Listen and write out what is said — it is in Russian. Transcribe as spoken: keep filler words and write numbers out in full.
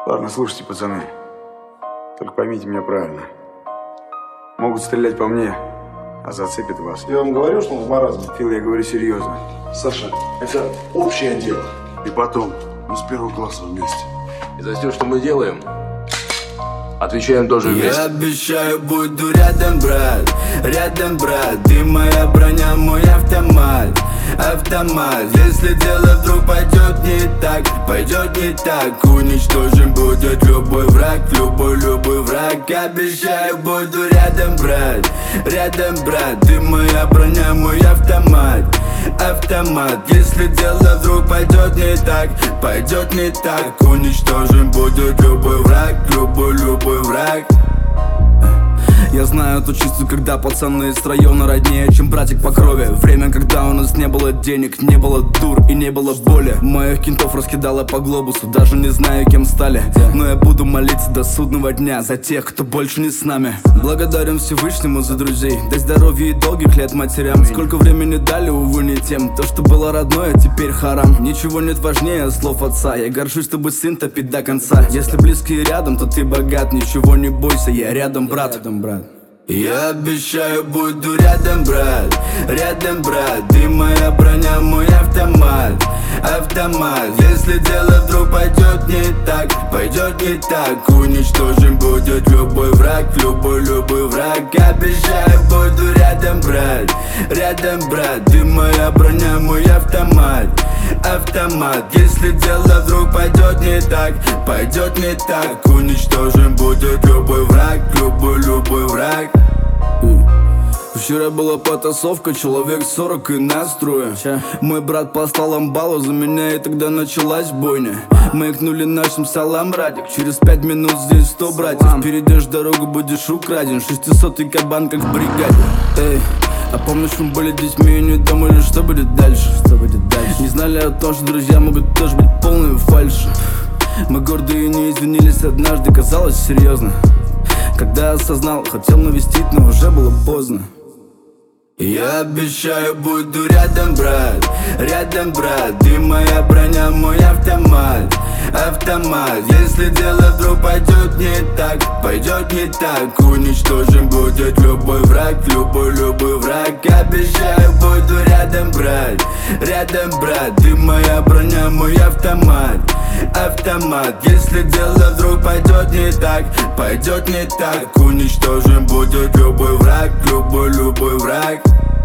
Ладно, слушайте, пацаны. Только поймите меня правильно. Могут стрелять по мне, а зацепит вас. Я вам говорю, что он в маразме. Фил, я говорю серьезно. Саша, это общее дело. И потом, мы с первого класса вместе. И за все, что мы делаем, отвечаем тоже вместе. Я обещаю, буду рядом, брат, рядом, брат. Ты моя броня, мой автомат, автомат. Если дело вдруг пойдет не так, пойдет не так, уничтожим будет любой враг, любой, любой враг. Обещаю, буду рядом, брат, рядом, брат. Ты моя броня, мой автомат, автомат. Если дело вдруг пойдет не так, пойдет не так, уничтожим будет любой враг, любой, любой враг. Я знаю то чувство, когда пацаны из района роднее, чем братик по крови. Время, когда у нас не было денег, не было дур и не было боли. Моих кентов раскидало по глобусу, даже не знаю, кем стали. Но я буду молиться до судного дня за тех, кто больше не с нами. Благодарен Всевышнему за друзей, дай здоровья и долгих лет матерям. Сколько времени дали, увы, не тем. То, что было родное, теперь харам. Ничего нет важнее слов отца. Я горжусь, чтобы сын топить до конца. Если близкие рядом, то ты богат. Ничего не бойся, я рядом, брат, рядом, брат. Я обещаю, буду рядом, брат, рядом, брат. Ты моя броня, мой автомат, автомат. Если дело вдруг пойдет не так, пойдет не так, уничтожим будет любой враг, любой, любой враг. Обещаю, буду рядом, брат, рядом, брат. Ты моя броня, мой автомат, автомат. Если дело вдруг пойдет не так, пойдет не так, уничтожим будет любой враг, любой, любой враг. Вчера была потасовка, человек сорок и настроя. Мой брат послал амбалу за меня, и тогда началась бойня. Мы икнули нашим салам, Радик. Через пять минут здесь сто братьев. Перейдешь дорогу, будешь украден. Шестисотый кабан, как в бригаде. Эй, а помнишь, мы были детьми и не думали, что будет дальше? Что будет дальше? Не знали о том, что друзья могут тоже быть полными фальши. Мы гордые не извинились однажды, казалось серьезно. Когда осознал, хотел навестить, но уже было поздно. Я обещаю, буду рядом, брат, рядом, брат. Ты моя броня, мой автомат, автомат. Если дело вдруг пойдет не так, пойдет не так, уничтожим будет любой враг, любой, любой враг. Обещаю, буду рядом, брат, рядом, брат. Ты моя броня, мой автомат, автомат. Если дело вдруг пойдет не так, пойдет не так, уничтожим будет любой враг, любой, любой враг.